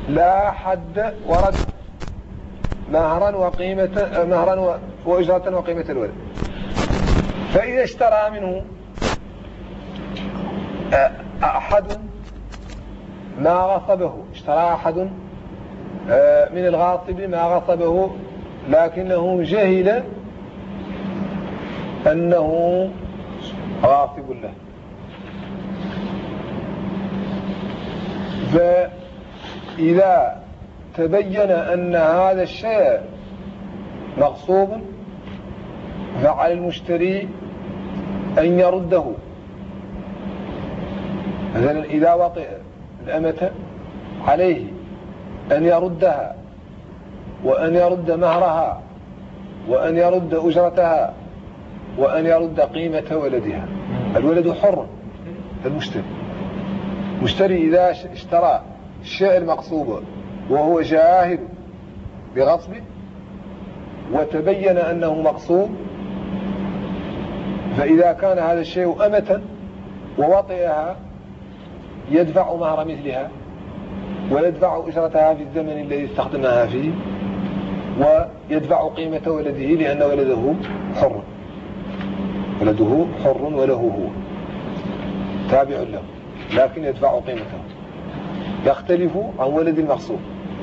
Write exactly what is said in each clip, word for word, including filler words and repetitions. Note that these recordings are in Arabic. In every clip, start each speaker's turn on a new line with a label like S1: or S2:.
S1: لا حد ورد مهرا وقيمة مهرا وأجرة وقيمة الولد. فإذا اشترى منه أحد ما غصبه، اشترى أحد من الغاصب ما غصبه لكنه جهل أنه غاصب له، فإذا تبين أن هذا الشيء مغصوب فعلى المشتري أن يرده. مثلا إذا وطئ الأمة عليه أن يردها وأن يرد مهرها وأن يرد أجرتها وأن يرد قيمة ولدها. الولد حر المشتري. المشتري إذا اشترى الشيء المغصوب وهو جاهل بغصبه وتبين أنه مغصوب، فإذا كان هذا الشيء أمة ووطئها يدفع مهر مثلها ويدفع أجرتها في الزمن الذي استخدمها فيه ويدفع قيمة ولده لأن ولده حر، ولده حر وله هو تابع له لكن يدفع قيمته، يختلف عن ولد المغصوب.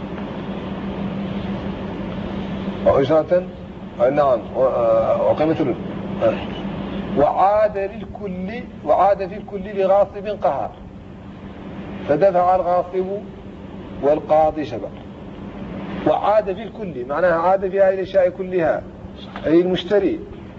S1: وأجرة نعم وقيمة له. وعاد للكل وعاد في الكل لغاصب قهر فدفع الغاصب والقاضي جبر. وعاد في الكل معناها عاد في هذه الأشياء كلها، أي المشتري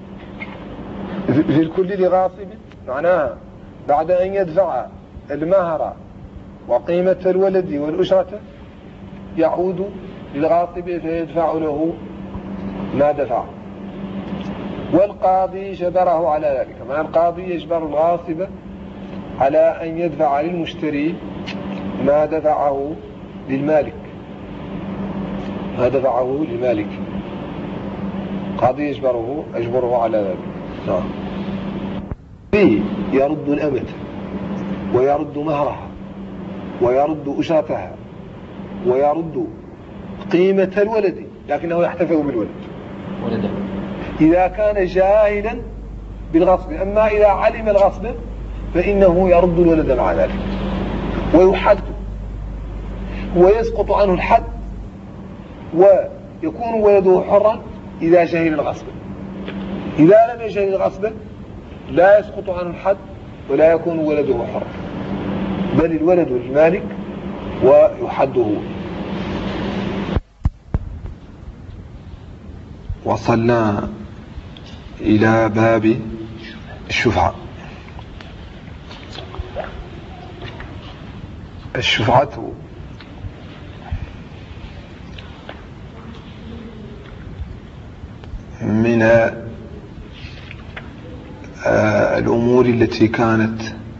S1: في الكل لغاصب معناها بعد أن يدفع المهر وقيمة الولد والأجرة يعود للغاصب فيدفع له ما دفع. والقاضي جبره على ذلك، معنى القاضي يجبر الغاصب على أن يدفع للمشتري ما دفعه للمالك، ما دفعه للمالك قاضي يجبره أجبره على ذلك. نعم. فيه يرد الأمة ويرد مهرها ويرد أجرتها ويرد قيمة الولد لكنه يحتفظ بالولد ولده إذا كان جاهلا بالغصب. أما إذا علم الغصب فإنه يرد الولد مع ذلك ويحد ويسقط عنه الحد ويكون ولده حرا إذا جهل الغصب. إذا لم يجهل الغصب لا يسقط عنه الحد ولا يكون ولده حرا، بل الولد للمالك ويحده. وصلنا إلى باب الشفعة. الشفعة من الأمور التي كانت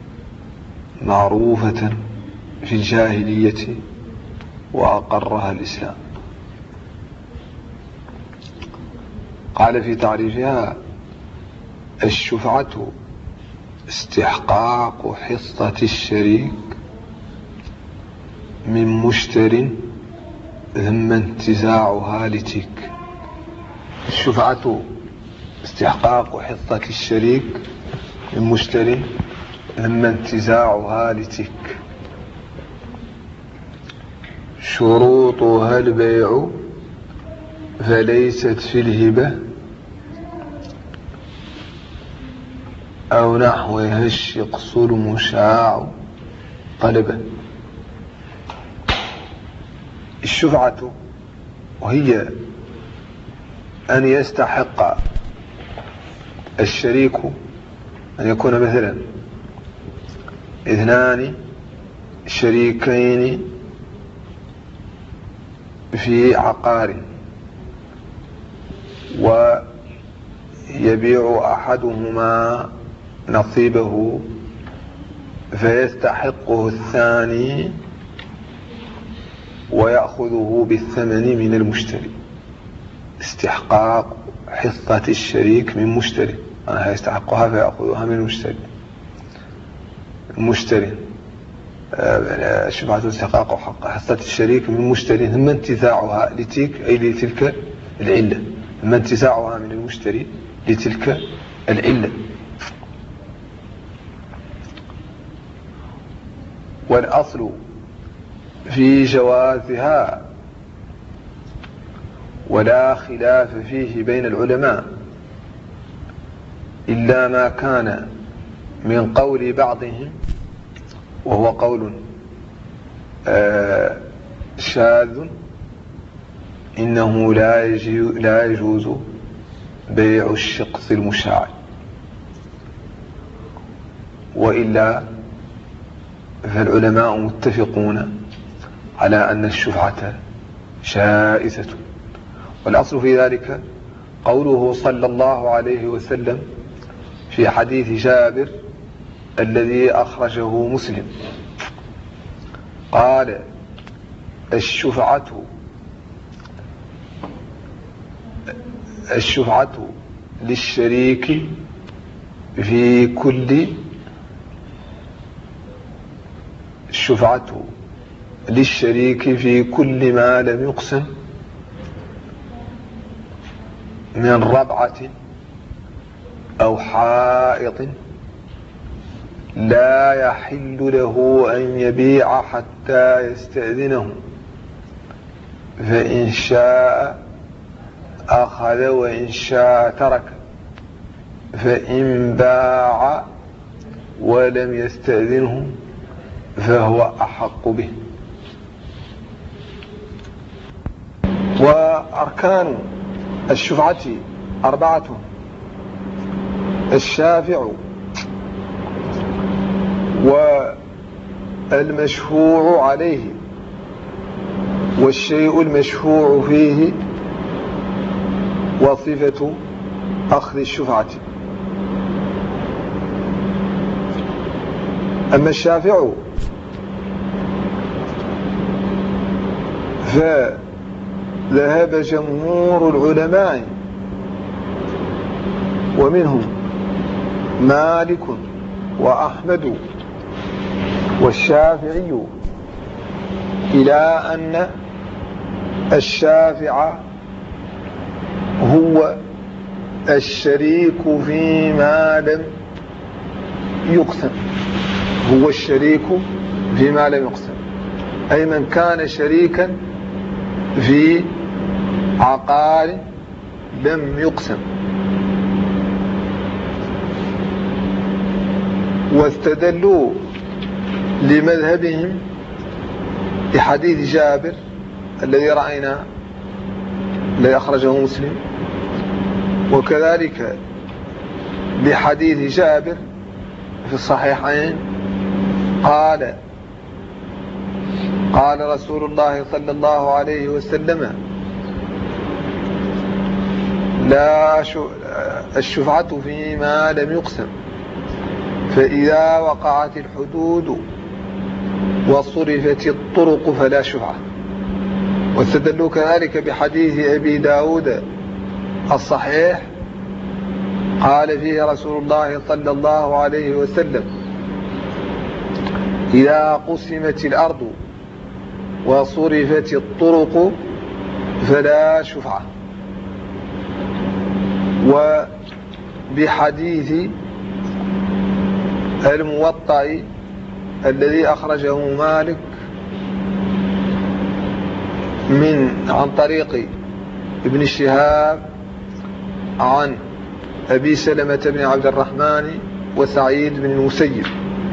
S1: معروفة في الجاهلية وأقرها الإسلام. قال في تعريفها: الشفعة استحقاق حصة الشريك من مشتر ثم انتزاعها لتلك. الشفعة استحقاق حصة الشريك من مشتر ثم انتزاعها لتلك. شروطها البيع فليست في الهبة أو نحوها الشقص المشاع طلبا. الشفعة وهي أن يستحق الشريك أن يكون مثلا اثنان شريكين في عقار ويبيع أحدهما نصيبه فيستحقه الثاني ويأخذه بالثمن من المشتري. استحقاق حصة الشريك من مشتري، أنا يستحقها فيأخذها من المشتري. المشتري الشفعة استحقاق حق حصة الشريك من المشتري ثم انتزاعها لتلك أي لتلك العلة ثم انتزاعها من المشتري لتلك العلة. والأصل في جوازها ولا خلاف فيه بين العلماء إلا ما كان من قول بعضهم وهو قول آه شاذ إنه لا يجوز بيع الشقص المشاع، وإلا فالعلماء متفقون على أن الشفعة جائزة. والأصل في ذلك قوله صلى الله عليه وسلم في حديث جابر الذي أخرجه مسلم قال: الشفعة الشفعة للشريك في كل الشفعة للشريك في كل ما لم يقسم من ربعة أو حائط لا يحل له أن يبيع حتى يستأذنه، فإن شاء أخذ وإن شاء ترك، فإن باع ولم يستأذنه فهو أحق به. وأركان الشفعة أربعة: الشافع والمشفوع عليه والشيء المشفوع فيه وصفة أخذ الشفعة. أما الشافع فذهب جمهور العلماء ومنهم مالك وأحمد والشافعي إلى أن الشافع هو الشريك فيما لم يقسم هو الشريك فيما لم يقسم أي من كان شريكا في عقار لم يقسم. واستدلوا لمذهبهم بحديث جابر الذي رأينا الذي أخرجه مسلم، وكذلك بحديث جابر في الصحيحين قال قال رسول الله صلى الله عليه وسلم: لا الشفعة فيما لم يقسم، فإذا وقعت الحدود وصرفت الطرق فلا شفعة. واستدلوا كذلك بحديث أبي داود الصحيح قال فيه رسول الله صلى الله عليه وسلم: إذا قسمت الأرض وصرفت الطرق فلا شفعة. وبحديث الموطأ الذي أخرجه مالك من عن طريق ابن شهاب عن أبي سلمة بن عبد الرحمن وسعيد بن المسيب،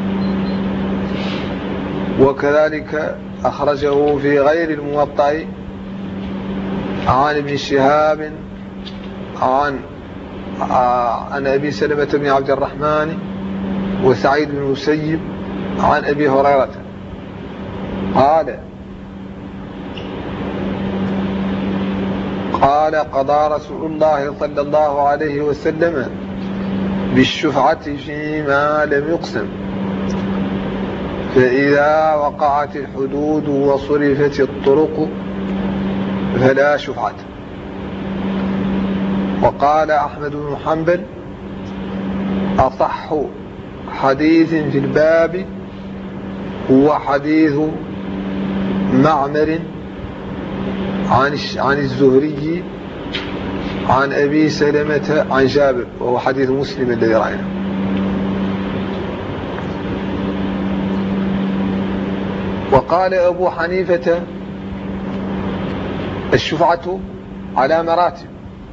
S1: وكذلك أخرجه في غير الموطأ عن ابن شهاب عن عن أبي سلمة بن عبد الرحمن وسعيد بن المسيب عن أبي هريرة قال قال قضى رسول الله صلى الله عليه وسلم بالشفعة فيما لم يقسم، فإذا وقعت الحدود وصرفت الطرق فلا شفعة. وقال أحمد بن حنبل: أصح حديث في الباب هو حديث معمر عن عن الزهري عن أبي سلمة عن جابر، وهو حديث مسلم الذي رأينا. وقال أبو حنيفة الشفعة على مراتب.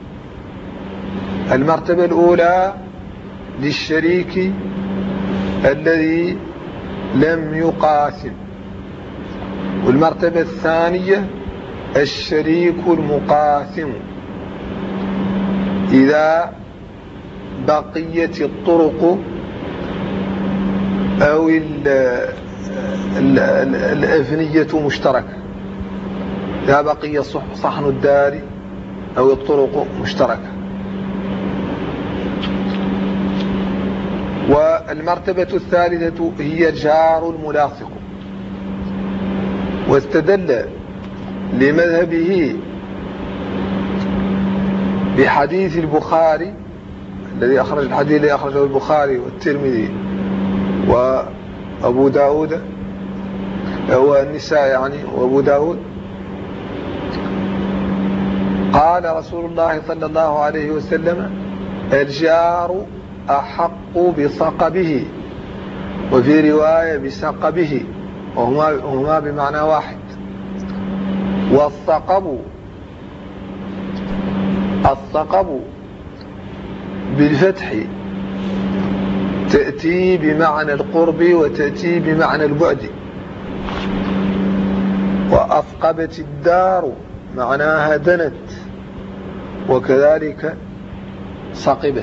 S1: المرتبة الأولى للشريك الذي لم يقاسم، والمرتبة الثانية الشريك المقاسم إذا بقيت الطرق أو الأفنية مشتركة، إذا بقي صحن الدار أو الطرق مشتركة. والمرتبة الثالثة هي الجار الملاصق. واستدل لمذهبه بحديث البخاري الذي أخرج الحديث الذي أخرجه البخاري والترمذي وأبو داود، هو النساء يعني وأبو داود. قال رسول الله صلى الله عليه وسلم: الجار أحق بصقبه، وفي رواية بسقبه، وهما هما بمعنى واحد. والصقب الصقب بالفتح تأتي بمعنى القرب وتأتي بمعنى البعد. وأثقبت الدار معناها دنت، وكذلك صقبت.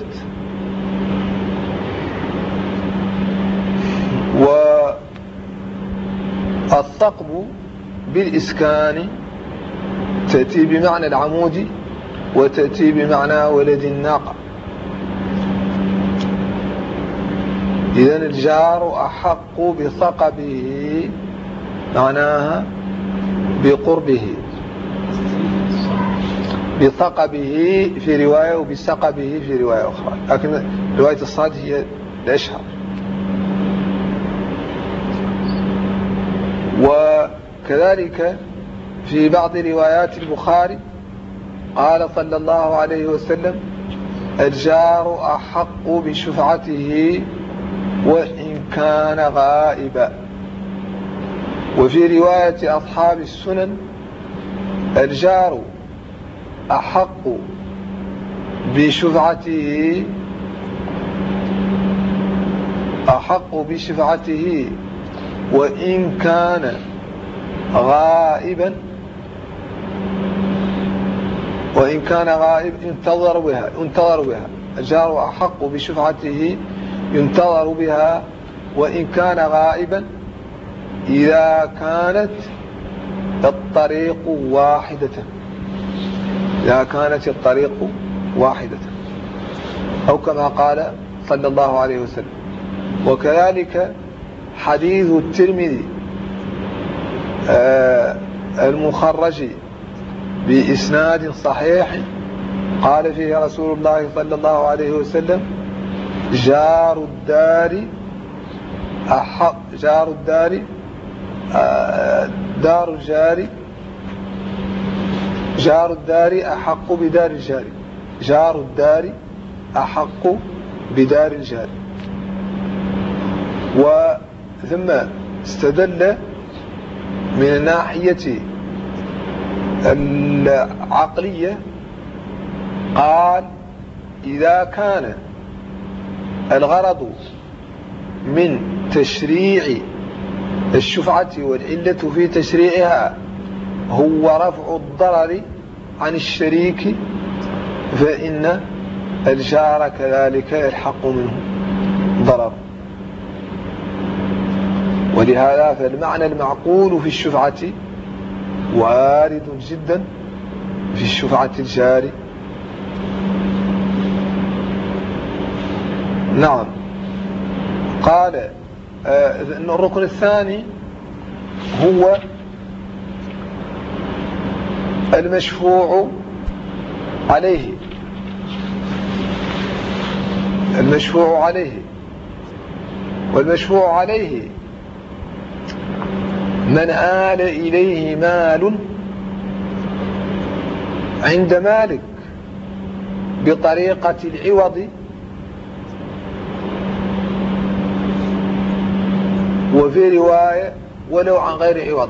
S1: والثقب بالإسكان تأتي بمعنى العمود وتأتي بمعنى ولد الناقة. إذن الجار أحق بثقبه معناها بقربه، بثقبه في رواية وبسقبه في رواية أخرى، لكن رواية الصاد هي الأشهر. وكذلك في بعض روايات البخاري قال صلى الله عليه وسلم: الجار أحق بشفعته وإن كان غائبا. وفي رواية أصحاب السنن: الجار أحق بشفعته أحق بشفعته وإن كان غائبا وإن كان غائب انتظر بها انتظر بها الجار أحق بشفعته ينتظر بها وإن كان غائبا إذا كانت الطريق واحدة إذا كانت الطريق واحدة أو كما قال صلى الله عليه وسلم. وكذلك حديث الترمذي آه المخرج بإسناد صحيح قال فيه رسول الله صلى الله عليه وسلم: جار الدار أحق جار الدار آه دار الجار جار الدار أحق بدار الجار جار الدار أحق بدار الجار. وثم استدل من الناحية العقلية قال: إذا كان الغرض من تشريع الشفعة والعلة في تشريعها هو رفع الضرر عن الشريك فإن الجار كذلك يلحق منه ضرر. ولهذا فالمعنى المعقول في الشفعة وارد جدا في الشفعة الجار. نعم. قال آه الركن الثاني هو المشفوع عليه المشفوع عليه والمشفوع عليه من آل إليه مال عند مالك بطريقة العوض وفي رواية ولو عن غير عوض.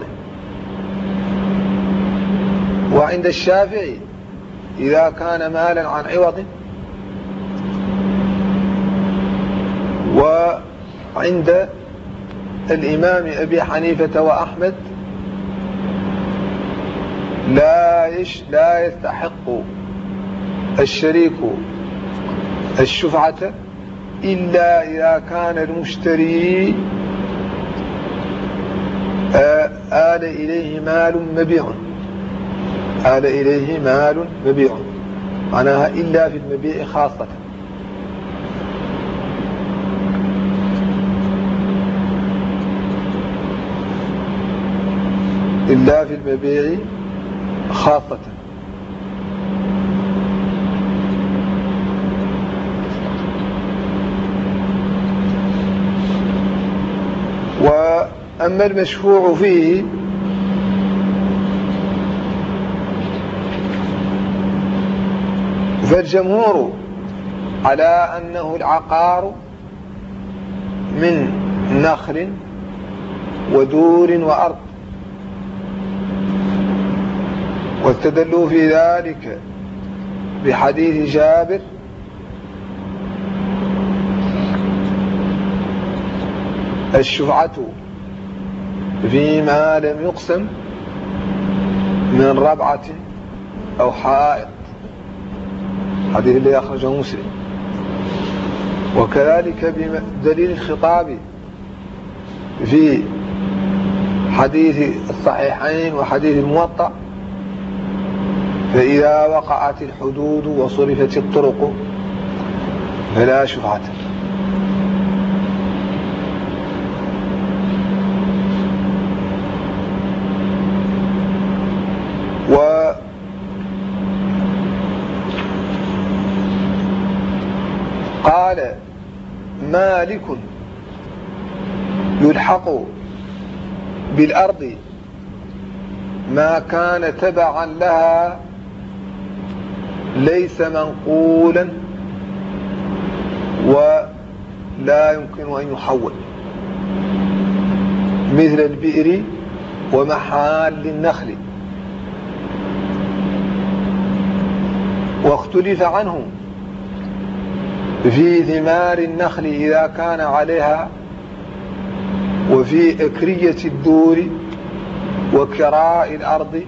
S1: وعند الشافعي إذا كان مالا عن عوض، وعند الإمام أبي حنيفة وأحمد لا يش لا يستحق الشريك الشفعة إلا إذا كان المشتري آل إليه مال مبيع آل إليه مال مبيع معناها إلا في المبيع خاصة. إلا في المبيع خاصة. وأما المشفوع فيه فالجمهور على أنه العقار من نخل ودور وأرض، واستدلوا في ذلك بحديث جابر الشفعة فيما لم يقسم من ربعة أو حائط، حديث اللي أخرجه مسلم. وكذلك بدليل الخطاب في حديث الصحيحين وحديث الموطأ: فإذا وقعت الحدود وصرفت الطرق فلا شفعة. وقال مالك يلحق بالأرض ما كان تبعا لها ليس منقولا ولا يمكن أن يحول، مثل البئر ومحال النخل. واختلف عنه في ثمار النخل إذا كان عليها، وفي أكرية الدور وكراء الأرض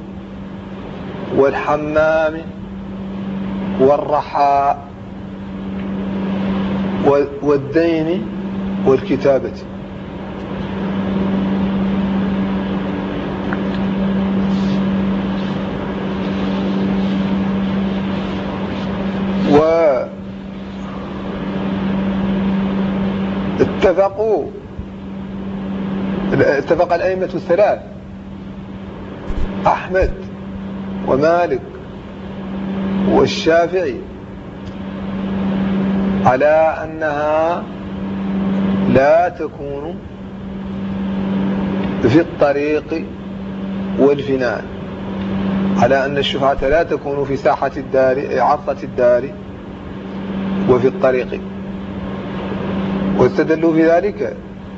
S1: والحمام والرحاء والدين والكتابة. واتفقوا اتفق الأئمة الثلاث أحمد ومالك والشافعي على أنها لا تكون في الطريق والفناء، على أن الشفعة لا تكون في ساحة الدار عرضة الدار وفي الطريق. واستدلوا في ذلك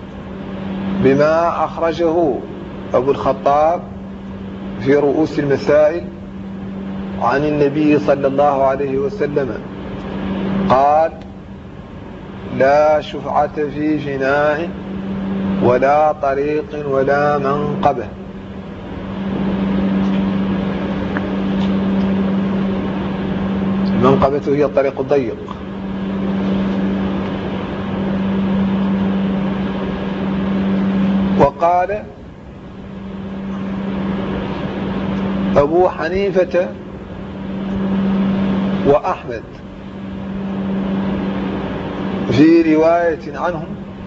S1: بما أخرجه أبو الخطاب في رؤوس المسائل عن النبي صلى الله عليه وسلم قال: لا شفعة في فناء ولا طريق ولا منقبة. المنقبة هي الطريق الضيق. وقال أبو حنيفة وأحمد في رواية عنهم: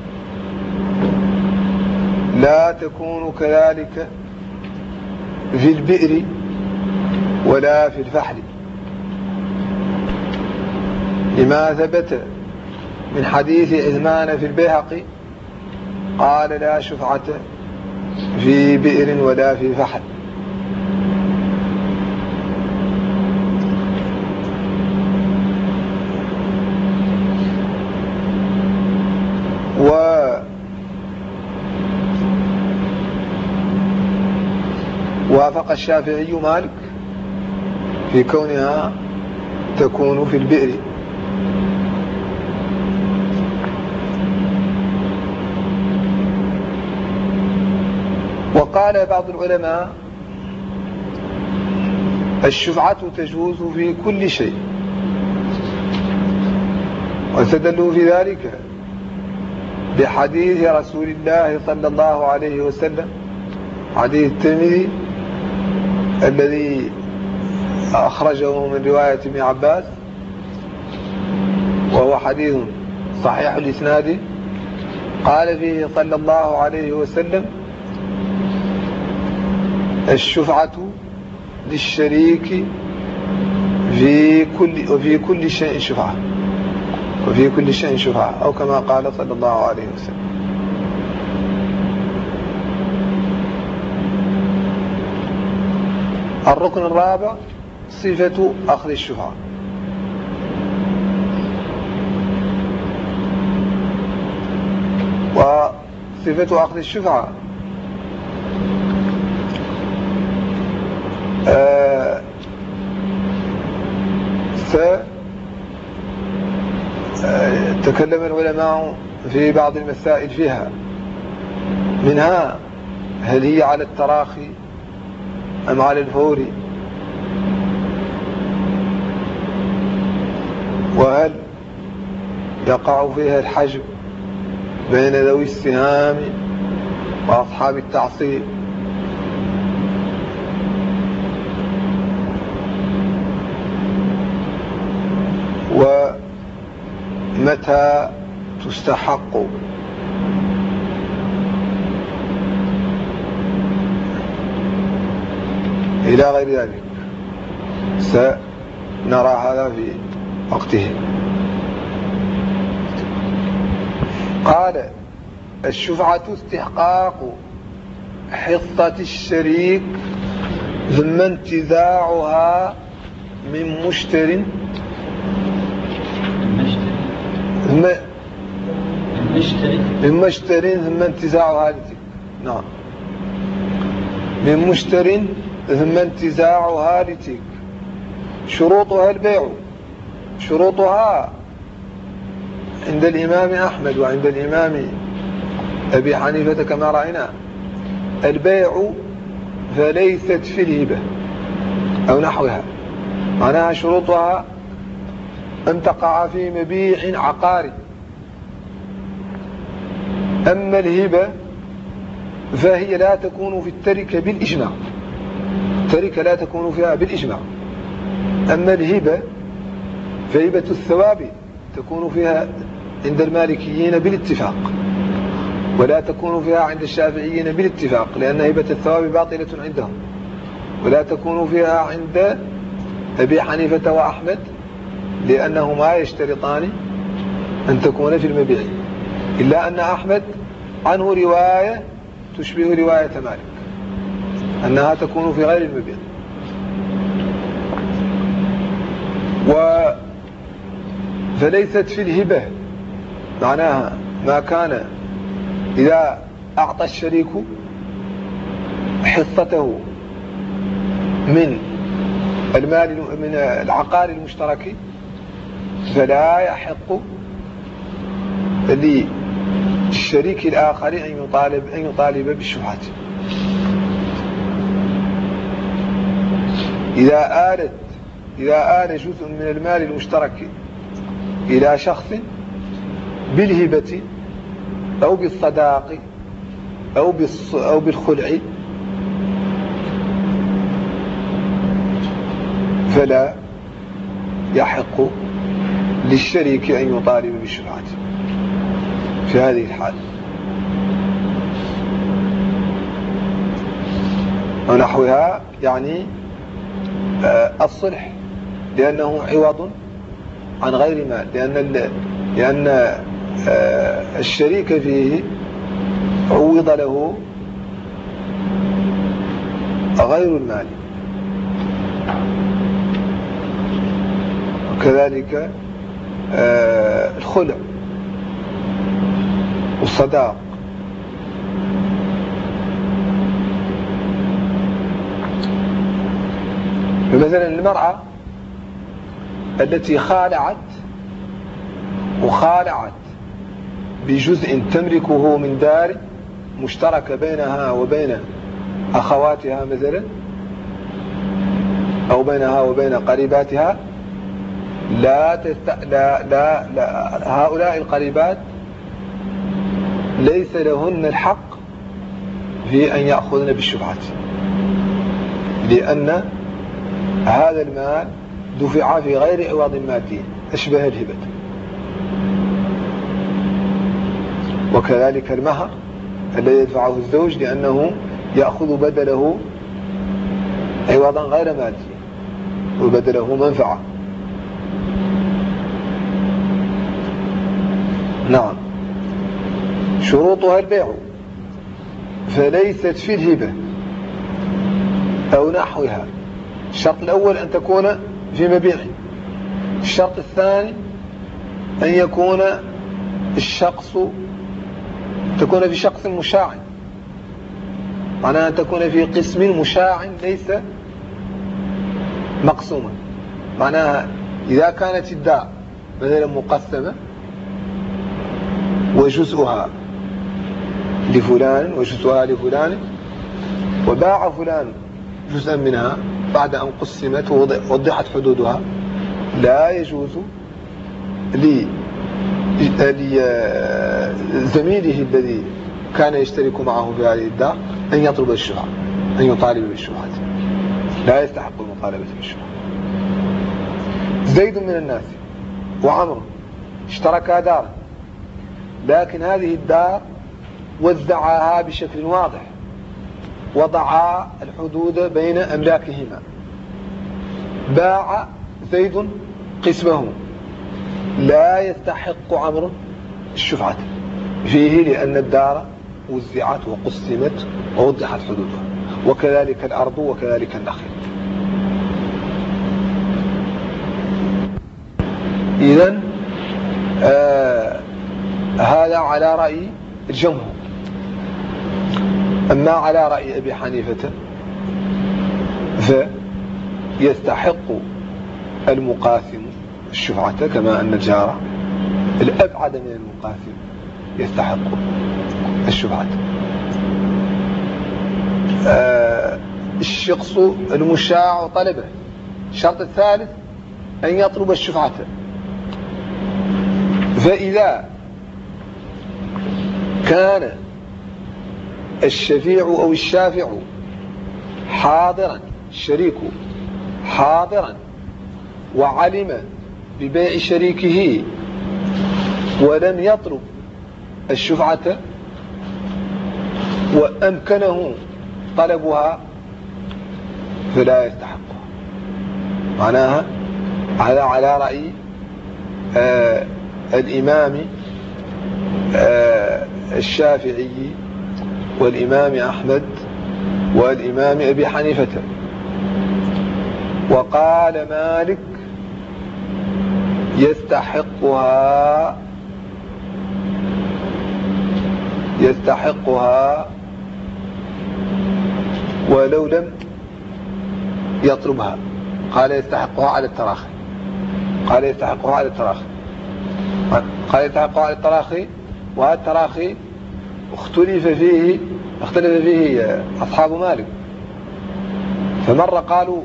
S1: لا تكون كذلك في البئر ولا في الفحل، لما ثبت من حديث عثمان في البيهقي قال: لا شفعة في بئر ولا في فحل. ووافق الشافعي مالك في كونها تكون في البئر. وقال بعض العلماء الشفعة تجوز في كل شيء، واستدلوا في ذلك بحديث رسول الله صلى الله عليه وسلم، حديث الترمذي الذي أخرجه من رواية ابن عباس، وهو حديث صحيح الإسناد. قال فيه صلى الله عليه وسلم: الشفعة للشريك في كل وفي كل شيء شفعة، وفي كل شيء شفعة، أو كما قال صلى الله عليه وسلم. الركن الرابع صفة أخذ الشفعة. وصفة أخذ الشفعة آه تكلم العلماء في بعض المسائل فيها، منها هل هي على التراخي أم على الفور، وهل يقع فيها الحجب بين ذوي السهام وأصحاب التعصيب، ومتى تستحق، إلى غير ذلك. سنرى هذا في وقته. قال: الشفعة استحقاق حصة الشريك ثم انتزاعها من مشتر من مشتر ثم انتزاعها لتلك. نعم، من مشتر ثم انتزاعها لتلك. شروطها البيع، شروطها عند الإمام أحمد وعند الإمام أبي حنيفة كما رأينا البيع فليست في الهبة أو نحوها، معناها شروطها أن تقع في مبيع عقاري. أما الهبة فهي لا تكون في التركة بالإجماع، التركة لا تكون فيها بالإجماع. أما الهبة فهبة الثواب تكون فيها عند المالكيين بالاتفاق، ولا تكون فيها عند الشافعيين بالاتفاق، لأن هبة الثواب باطلة عندهم. ولا تكون فيها عند أبي حنيفة وأحمد، لأنهما يشترطان أن تكون في المبيع، إلا أن أحمد عنه رواية تشبه رواية مالك أنها تكون في غير المبيع. و فليست في الهبة معناها ما كان إذا أعطى الشريك حصته من المال من العقار المشترك فلا يحق للشريك الآخر أن يطالب أن يطالب بالشفعة. إذا آلت إذا آل جزء من المال المشترك إلى شخص بالهبة أو بالصداق أو بالص أو بالخلع فلا يحق للشريك أن يطالب بالشفعة في هذه الحال ونحوها، يعني الصلح، لأنه عوض عن غير مال، لأن لأن الشريك فيه عوض له غير المال. وكذلك آه الخلع والصداق. فمثلا المرأة التي خالعت وخالعت بجزء تملكه من دار مشتركة بينها وبين أخواتها مثلا، أو بينها وبين قريباتها، لا, تست... لا, لا, لا هؤلاء القريبات ليس لهن الحق في أن يأخذن بالشفعة، لأن هذا المال دفع في غير عوض مادي أشبه الهبة. وكذلك المهر الذي يدفعه الزوج لأنه يأخذ بدله عوضا غير مادي وبدله منفعة. نعم. شروطها البيع، فليست في الهبة أو نحوها. الشرط الأول أن تكون في مبيع. الشرط الثاني أن يكون الشخص تكون في شخص مشاع، معناها أن تكون في قسم مشاع ليس مقسوما. معناها إذا كانت الدار مثلا مقسمة وجزءها لفلان وجزءها لفلان، وباع فلان جزءا منها بعد أن قسمت ووضحت حدودها، لا يجوز لزميله الذي كان يشترك معه في هذه الدار أن يطلب الشفعة، أن يطالب بالشفعة، لا يستحق المطالبة بالشفعة. زيد من الناس وعمر اشتركا دارا، لكن هذه الدار وزعها بشكل واضح، وضعا الحدود بين أملاكهما. باع زيد قسمه، لا يستحق عمرو الشفعة فيه لأن الدار وزعت وقسمت ووضحت حدودها، وكذلك الأرض وكذلك النخل. إذن آه هذا على رأي الجمهور. أما على رأي أبي حنيفة فيستحق المقاسم الشفعة، كما أن الجار الأبعد من المقاسم يستحق الشفعة. آه الشخص المشاع طلبه. الشرط الثالث أن يطلب الشفعة. فإذا كان الشفيع أو الشافع حاضرا، الشريك حاضرا وعلم ببيع شريكه ولم يطلب الشفعة وأمكنه طلبها فلا يستحقها. معناها هذا على رأي آه الإمام آه الشافعي والإمام أحمد والإمام أبي حنيفة. وقال مالك يستحقها يستحقها ولو لم يطلبها. قال يستحقها على التراخي قال يستحقها على التراخي قال يستحقها على التراخي وهذا التراخي اختلف فيه اختلف فيه أصحاب مالك. فمرة قالوا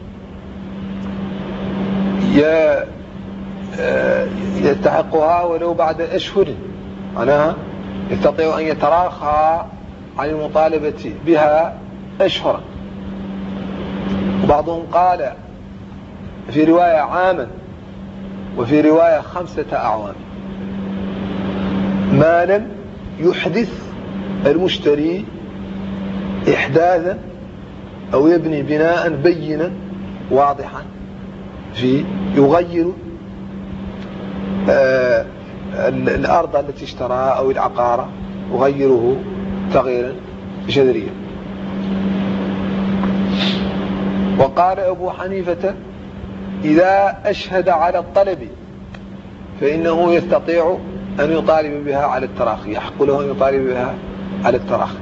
S1: يستحقها ولو بعد أشهر، معناها يستطيع أن يتراخى عن المطالبة بها أشهرا. وبعضهم قال في رواية عاما وفي رواية خمسة أعوام، ما لم يحدث المشتري إحداثا أو يبني بناء بينا واضحا في يغير آه الأرض التي اشتراها أو العقار، يغيره تغييرا جذريا. وقال أبو حنيفة إذا أشهد على الطلب فإنه يستطيع أن يطالب بها على التراخي، يحق له أن يطالب بها على التراخي.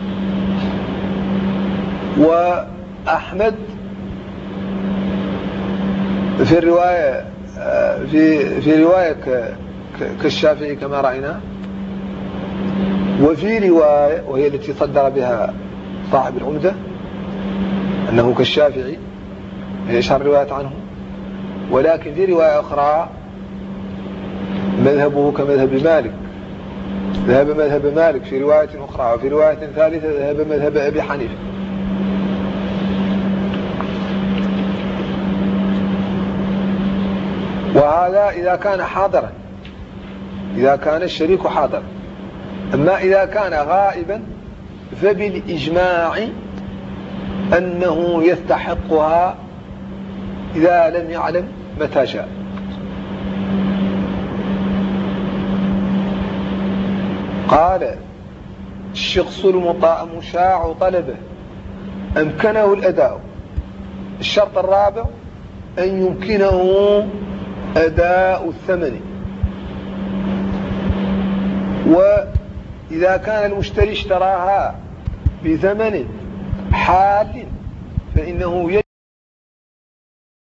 S1: وأحمد في الرواية في في رواية كالشافعي كما رأينا، وفي رواية وهي التي صدر بها صاحب العمدة أنه كالشافعي، هي أشهر الروايات عنه، ولكن في رواية أخرى مذهبه كمذهب مالك، ذهب مذهب مالك في رواية أخرى، وفي رواية ثالثة ذهب مذهب أبي حنيفة. وهذا إذا كان حاضرا، إذا كان الشريك حاضرا. أما إذا كان غائبا فبالإجماع أنه يستحقها إذا لم يعلم متى جاء. قال الشخص المشاع طلبه أمكنه الأداء. الشرط الرابع أن يمكنه أداء الثمن. وإذا كان المشتري اشتراها بثمن حال فإنه يجب